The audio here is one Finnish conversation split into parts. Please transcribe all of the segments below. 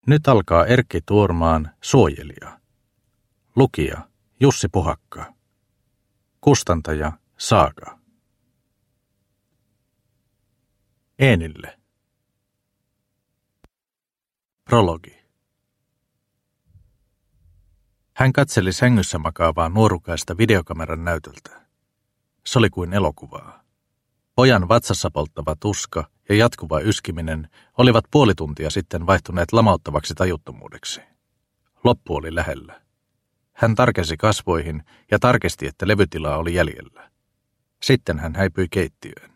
Nyt alkaa Erkki Tuormaan Suojelija. Lukija Jussi Puhakka. Kustantaja Saaga. Eenille. Prologi. Hän katseli sängyssä makaavaa nuorukaista videokameran näytöltä. Se oli kuin elokuvaa. Pojan vatsassa polttava tuska ja jatkuva yskiminen olivat puoli tuntia sitten vaihtuneet lamauttavaksi tajuttomuudeksi. Loppu oli lähellä. Hän tarkensi kasvoihin ja tarkisti, että levytilaa oli jäljellä. Sitten hän häipyi keittiöön.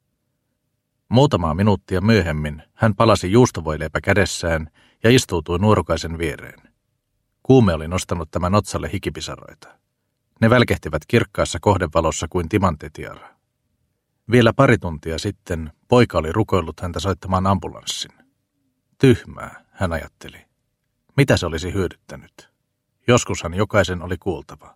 Muutamaa minuuttia myöhemmin hän palasi juustovoileipä kädessään ja istuutui nuorukaisen viereen. Kuume oli nostanut tämän otsalle hikipisaroita. Ne välkehtivät kirkkaassa kohdevalossa kuin timanttitiara. Vielä pari tuntia sitten poika oli rukoillut häntä soittamaan ambulanssin. Tyhmää, hän ajatteli. Mitä se olisi hyödyttänyt? Joskushan jokaisen oli kuultava.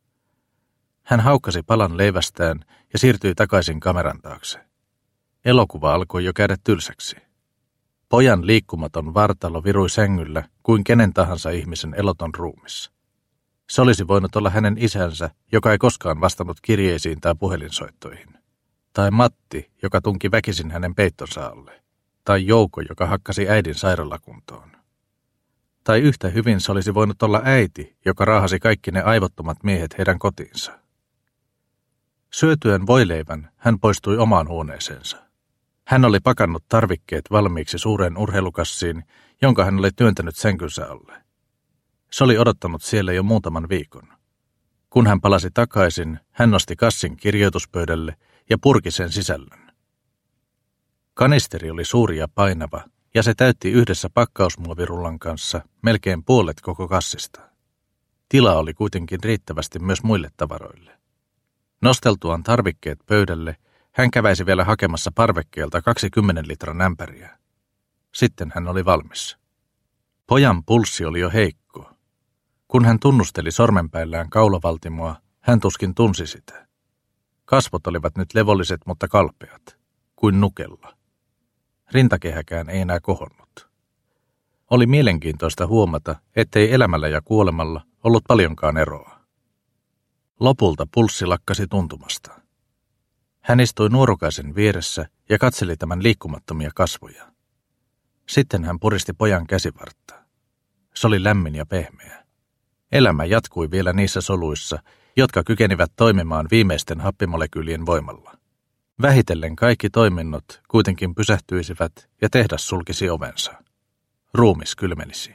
Hän haukkasi palan leivästään ja siirtyi takaisin kameran taakse. Elokuva alkoi jo käydä tylsäksi. Pojan liikkumaton vartalo virui sängyllä kuin kenen tahansa ihmisen eloton ruumis. Se olisi voinut olla hänen isänsä, joka ei koskaan vastannut kirjeisiin tai puhelinsoittoihin. Tai Matti, joka tunki väkisin hänen peittonsa alle. Tai Jouko, joka hakkasi äidin sairaalakuntoon. Tai yhtä hyvin se olisi voinut olla äiti, joka raahasi kaikki ne aivottomat miehet heidän kotiinsa. Syötyään voileivän hän poistui omaan huoneeseensa. Hän oli pakannut tarvikkeet valmiiksi suureen urheilukassiin, jonka hän oli työntänyt sänkynsä alle. Se oli odottanut siellä jo muutaman viikon. Kun hän palasi takaisin, hän nosti kassin kirjoituspöydälle ja purki sen sisällön. Kanisteri oli suuri ja painava, ja se täytti yhdessä pakkausmuovirullan kanssa melkein puolet koko kassista. Tilaa oli kuitenkin riittävästi myös muille tavaroille. Nosteltuaan tarvikkeet pöydälle, hän käväisi vielä hakemassa parvekkeelta 20 litran ämpäriä. Sitten hän oli valmis. Pojan pulssi oli jo heikko. Kun hän tunnusteli sormenpäillään kaulavaltimoa, hän tuskin tunsi sitä. Kasvot olivat nyt levolliset, mutta kalpeat, kuin nukella. Rintakehäkään ei enää kohonnut. Oli mielenkiintoista huomata, ettei elämällä ja kuolemalla ollut paljonkaan eroa. Lopulta pulssi lakkasi tuntumasta. Hän istui nuorukaisen vieressä ja katseli tämän liikkumattomia kasvoja. Sitten hän puristi pojan käsivartta. Se oli lämmin ja pehmeä. Elämä jatkui vielä niissä soluissa, jotka kykenivät toimimaan viimeisten happimolekyylien voimalla. Vähitellen kaikki toiminnot kuitenkin pysähtyisivät ja tehdas sulkisi ovensa. Ruumis kylmenisi.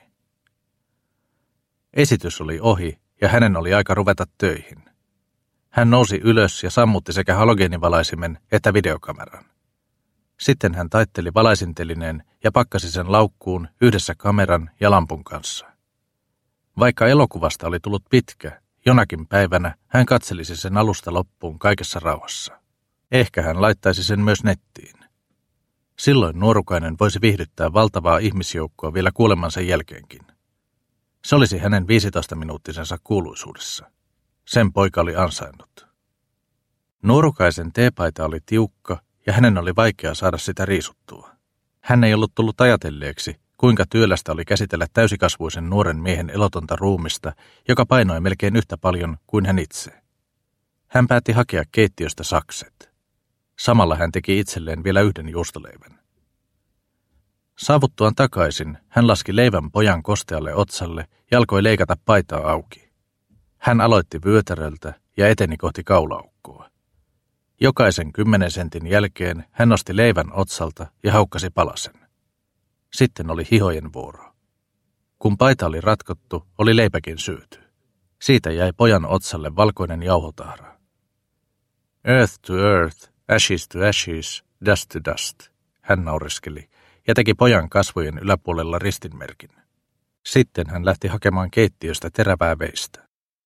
Esitys oli ohi ja hänen oli aika ruveta töihin. Hän nousi ylös ja sammutti sekä halogeenivalaisimen että videokameran. Sitten hän taitteli valaisintelineen ja pakkasi sen laukkuun yhdessä kameran ja lampun kanssa. Vaikka elokuvasta oli tullut pitkä, jonakin päivänä hän katselisi sen alusta loppuun kaikessa rauhassa. Ehkä hän laittaisi sen myös nettiin. Silloin nuorukainen voisi viihdyttää valtavaa ihmisjoukkoa vielä kuolemansa jälkeenkin. Se olisi hänen 15-minuuttisensa kuuluisuudessa. Sen poika oli ansainnut. Nuorukaisen teepaita oli tiukka ja hänen oli vaikea saada sitä riisuttua. Hän ei ollut tullut ajatelleeksi, kuinka työlästä oli käsitellä täysikasvuisen nuoren miehen elotonta ruumista, joka painoi melkein yhtä paljon kuin hän itse. Hän päätti hakea keittiöstä sakset. Samalla hän teki itselleen vielä yhden juustoleivän. Saavuttuaan takaisin, hän laski leivän pojan kostealle otsalle ja alkoi leikata paitaa auki. Hän aloitti vyötäröltä ja eteni kohti kaulaukkoa. Jokaisen 10 sentin jälkeen hän nosti leivän otsalta ja haukkasi palasen. Sitten oli hihojen vuoro. Kun paita oli ratkottu, oli leipäkin syöty. Siitä jäi pojan otsalle valkoinen jauhotahra. Earth to earth, ashes to ashes, dust to dust, hän naureskeli ja teki pojan kasvojen yläpuolella ristinmerkin. Sitten hän lähti hakemaan keittiöstä terävää veistä.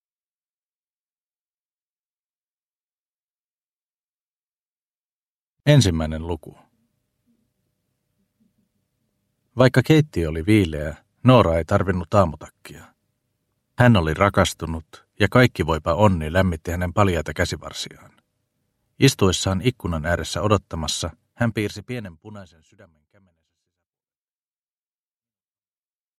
Ensimmäinen luku. Vaikka keittiö oli viileä, Noora ei tarvinnut aamutakkia. Hän oli rakastunut ja kaikki voipa onni lämmitti hänen paljaita käsivarsiaan. Istuessaan ikkunan ääressä odottamassa, hän piirsi pienen punaisen sydämen